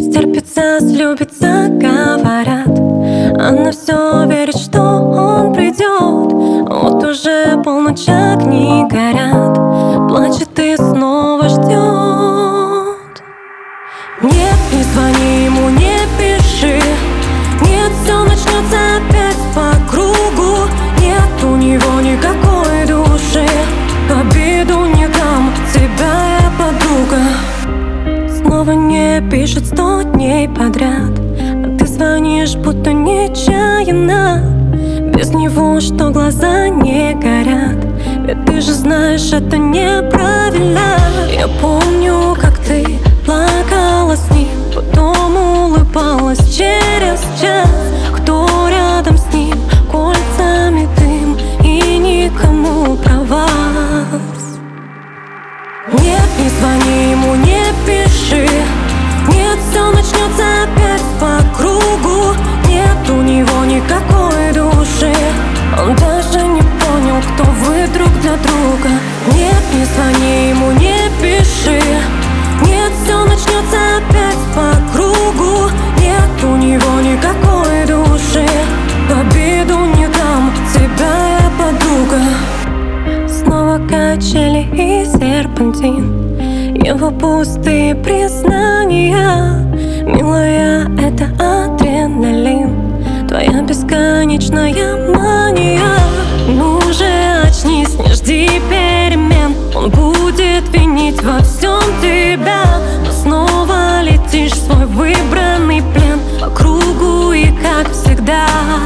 Стерпится, слюбится, говорят. Она все верит, что он придет. Вот уже полночь, огни горят. Плачет и снова ждет. Нет, не звони ему, не пиши. Нет, все начнется опять по кругу. Нет у него никакой души. Обиду не дам, тебя я подруга. Снова не пишет 100 дней подряд. А ты звонишь, будто нечаянно. Без него что глаза не горят. Ведь ты же знаешь, это неправильно. Я помню, как ты плакала с ним, потом улыбалась через час. Кто рядом с ним, кольцами дым, и никому про вас. Нет, не звони ему, не пиши. Нет, все начнется опять по кругу. Нет у него никакой души. Он даже не понял, кто вы друг для друга. Нет, не звони ему, не пиши. Нет, все начнется опять по кругу. Нет у него никакой души. Обиду не дам, тебя я подруга. Снова качели и серпантин, его пустые признания. Милая, это адреналин, твоя бесконечная мания. Ну же, очнись, не жди перемен. Он будет винить во всем тебя, но снова летишь в свой выбранный плен по кругу и как всегда.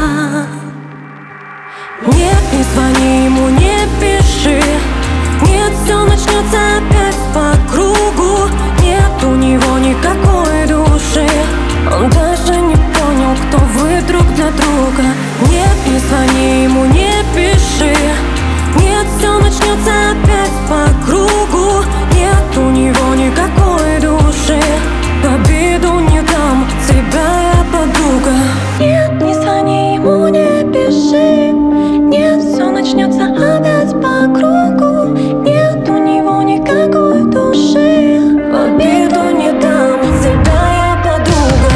Нет, не звони ему, не пиши. Нет, все начнется опять по кругу. Нет у него никакой души. Он даже не понял, кто вы друг для друга. Нет, не звони ему, не пиши. Нет, все начнется опять по кругу. Нет у него никакой души. Обиду не дам, тебя я подруга. Нет, не звони ему, не пиши. Нет, все начнется опять по кругу. Нет у него никакой души. Обиду не дам, тебя я подруга.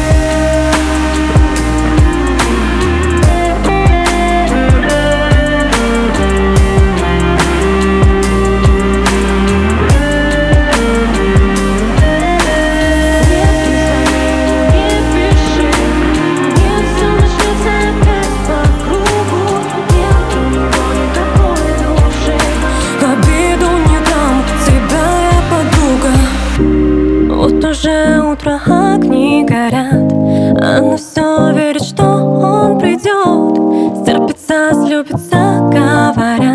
Вот уже утро, огни горят. Она все верит, что он придет. Стерпится, слюбится, говорят.